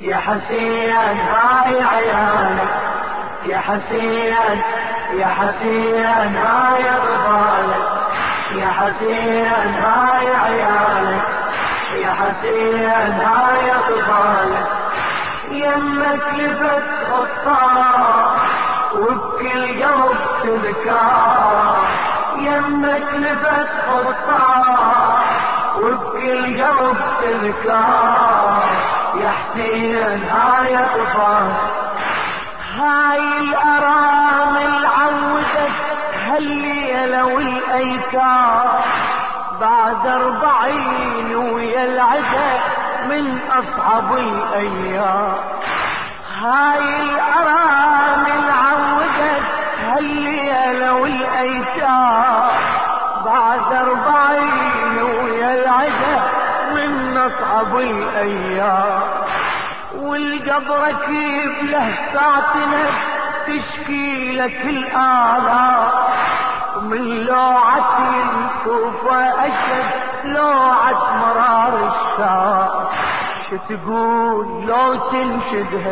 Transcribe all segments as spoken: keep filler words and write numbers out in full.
يا حسين هاي عيالك، يا حسين يا حسين هاي أطفالك، يا حسين هاي عيالك، يا حسين هاي أطفالك. يمك لفت خطاك وبكل قلب تذكار، يمك لفت خطاك وبكل قلب تذكار. يا حسين هاي أطفالك، هاي الأرامل عودت هالليلة والأيتام، بعد أربعين ويا العدا من أصعب الأيام. هاي الأرامل عودت هالليلة والأيتام، بعد أربعين ويا العدا من أصعب الأيام. والقبر كيف له ساعتنا تشكي لك الآلام، ومن لوعة الكوفة أشد لوعة مرار الشام. شتقول لو تنشدها،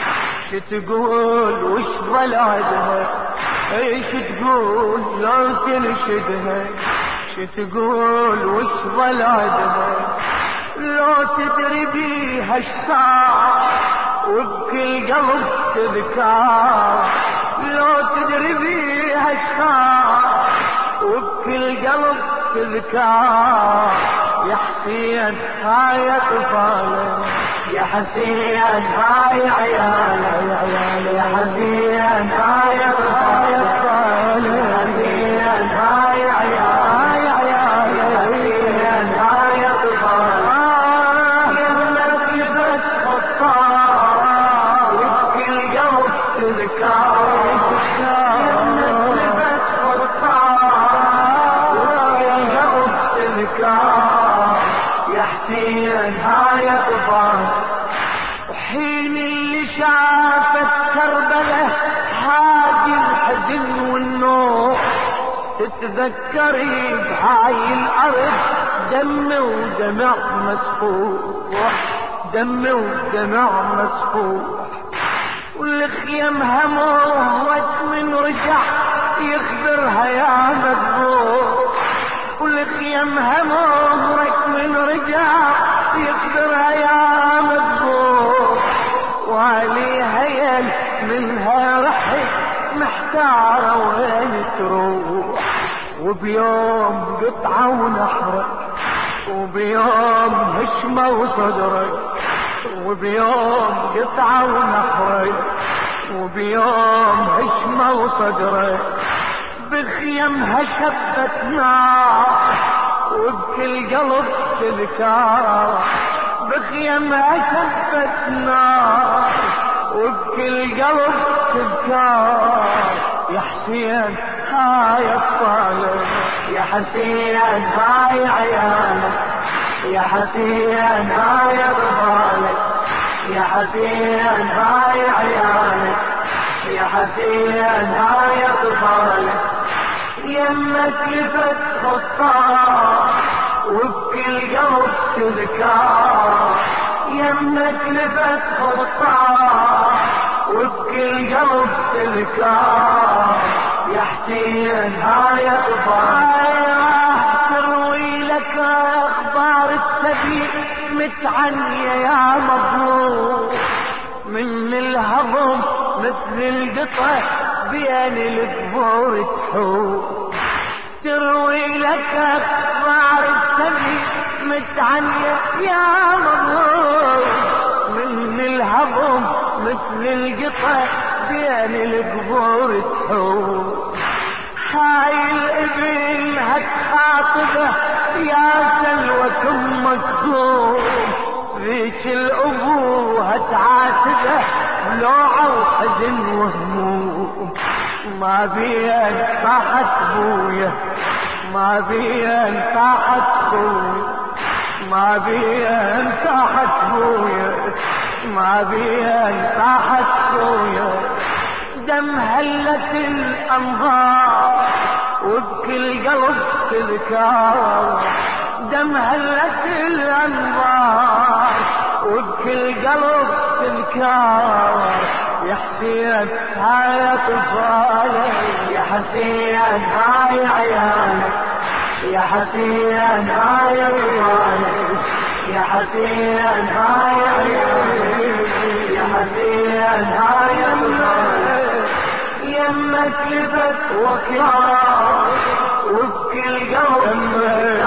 شتقول وش ضلعتها، ايش تقول لو تنشدها، شتقول وش ضلعتها. لو تدري بيها الشعر وبكل قلب تذكار، لو تدري بيها الشعر وبكل قلب تذكار. يا حسين هاي أطفالك، يا حسين هاي عيالك، يا حسين هاي أطفالك، يا حسين هاي عيالك، يا حسين هاي أطفالك. يمك لفت خطاك وبكل قلب تذكار، يمك لفت خطاك وبكل قلب تذكار. يا حسين هاي أطفالك. وحين اللي شافت كربلة هاجي الحزن والنوح، تتذكري بهاي الأرض دم ودمع مسفوح، دم ودمع مسفوح. والخيم هموت من رجع يخبرها يا مذبوح، والخيم هموت من رجع يخبرها يا مذبوح. وعليها يل منها رحل محتارة وين تروح، وبيوم قطعة ونحرك، وبيوم هشمة وصدرك، وبيوم قطعة ونحرك، وبيوم هشمة وصدرك. بخيمها شبت نار وبكل قلب تذكار، بخيمها شبت نار وبكل قلب تذكار. يا حسين هاي أطفالك، يا حسين هاي عيالك، يا حسين هاي أطفالك، يا حسين هاي عيالك، يا حسين هاي أطفالك. يمك لفت خطاك وبكل قلب تذكار، يمك لفت خطاك وبكل قلب تذكار. يا حسين هاي أطفالك. تروي لك أخبار السبيل متعنية يا مظلوم، من الهضم مثل القطع بين القبور تحوم. تروي لك أخبار السبيل متعنية يا مظلوم، من الهضم مثل القطع بين القبور تحوم. هاي الابن هتخاطبه يا سلوة مكتوم، ذيك الابو هتعاتبه بلوعة وحزن وهموم. ما بين صاحت بويا، ما بين صاحت بويا، ما بين صاحت بويا، ما بين صاحت بويا. دم هلت الأنظار وبكل قلب تذكار، دم هلت الأنظار وبكل قلب وبكار يا حسين هاي اطفالي يا حسين هاي عيالك يا حسين هاي اطفالي يا حسين هاي عيالك يا حسين هاي اطفالي يمك لبت وكار وبكل قلب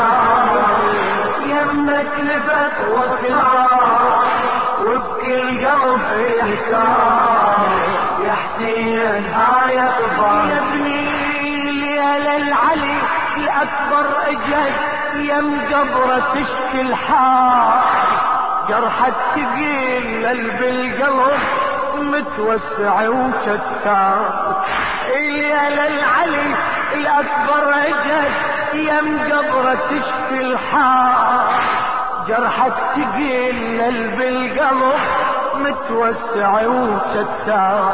يمك لبت وكار وبكل قلب إحسان يا حسين هاي اطفال يا ابني ليلة العلي الأكبر اجد يم قبره تشكي الحال جرحك ثقيل قلب القلب متوسع وشتان ليلة العلي الأكبر اجد يم قبره تشكي الحال جرحك ثقيل قلب القلب متوسع وشتان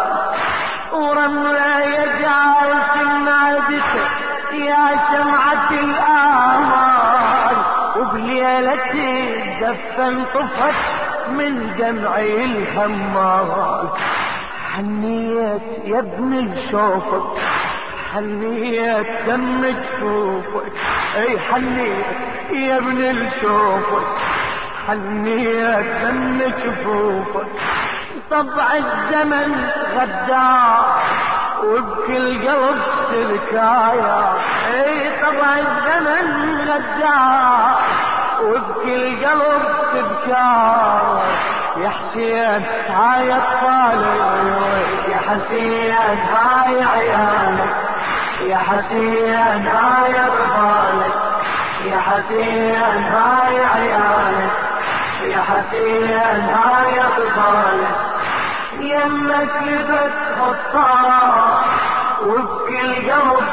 ورملة يا جالس نادته يا شمعة الآمال وبليلة الزفة انطفت من دمعي الهمال حنيت يا ابن الشوفك حنيت دم جفوفك اي حنيت يا ابن الشوفك حنيت دم جفوفك طبع الزمن غدار وبكل قلب تذكايا اي طبع الزمن غدار وبكل قلب تذكار يا حسين هاي اطفالي يا حسين هاي عيالك يا حسين هاي اطفالك يا حسين هاي عيالك يا حسين هاي اطفالك يمك لبت خطار وبكل قلب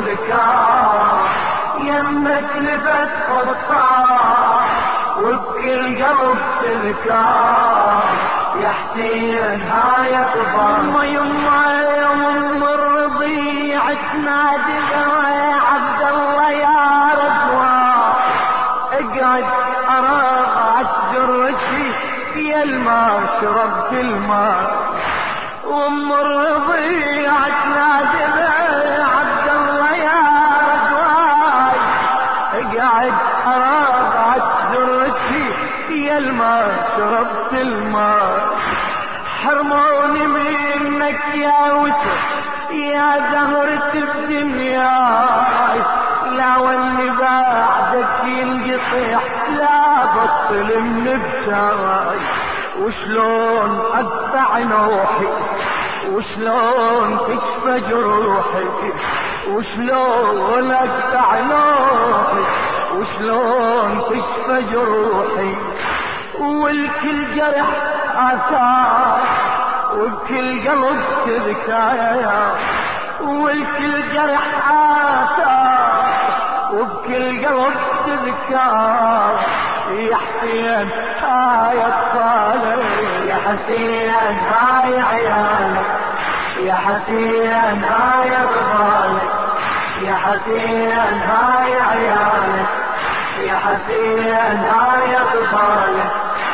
تذكار يمك لبت خطار وبكل قلب تذكار يا حسين هاي اطفال يما يما يما الرضيع تنادي يا عبد الله يا رضوان اقعد اراعك درتي يا الماء شربت الماء وام الرضيع تنادي يا عبد الله يا رضوان اقعد اراعك درتي يا الماء شربت الماء حرموني منك يا وسر يا زهرة الدنيا لا واللي بعدك ينقطع لا بطل من بشاي وشلون اقطع نوحي وشلون تشفى جروحي وشلون اقطع نوحي وشلون تشفى جروحي والكل جرح آثار وبكل قلب تذكايا والكل جرح آثار وبكل قلب تذكار يا حسين هاي اطفالي يا حسين هاي عيالك يا حسين هاي اطفالك يا حسين هاي عيالك يا حسين هاي اطفالك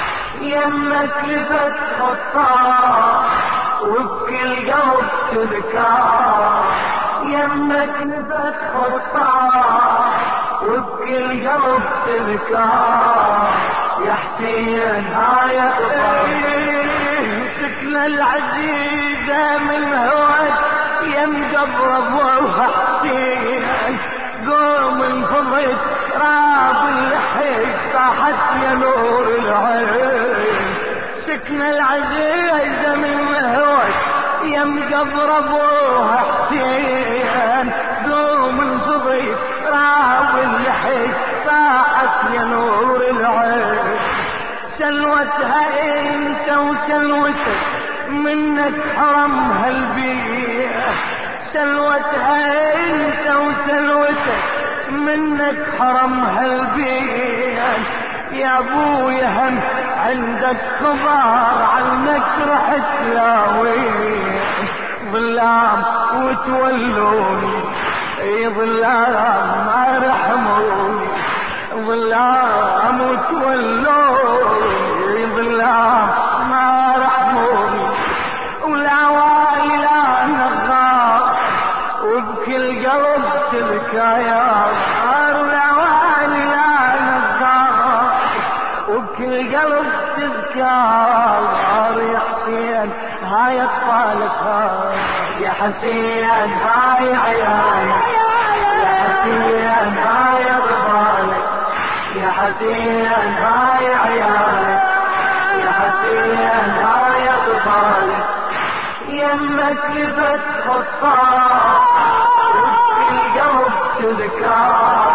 يمك لبت خطار وبكل قلب تذكار يمك لبت خطار وبكل قلب تذكار يا حسين هاي اطفالك سكنة العزيزة من هواك يم قبر ابوها حسين قوم انفضت راب الحج صاحت يا نور العين سكنة العزيزة من هواك يم قبر ابوها حسين قوم انفضت راب الحج صاحت يا نور العين سلوتها انت وسلوتك منك حرمها البيت سلوتها انت وسلوتك منك حرمها البيت يا ابويا هم عندك خبر عنك رحت لاوين ظلام وتولوني اي ظلام ما رحموني ظلام وتولوني ظلام ما رحموني وبكل قلب تذكار يا حسين هاي اطفالك يا حسين هاي عيالك يا حسين هاي اطفالك يا حسين هاي عيالك يا حسين هاي اطفالك يمك لفت خطار وبكل قلب تذكار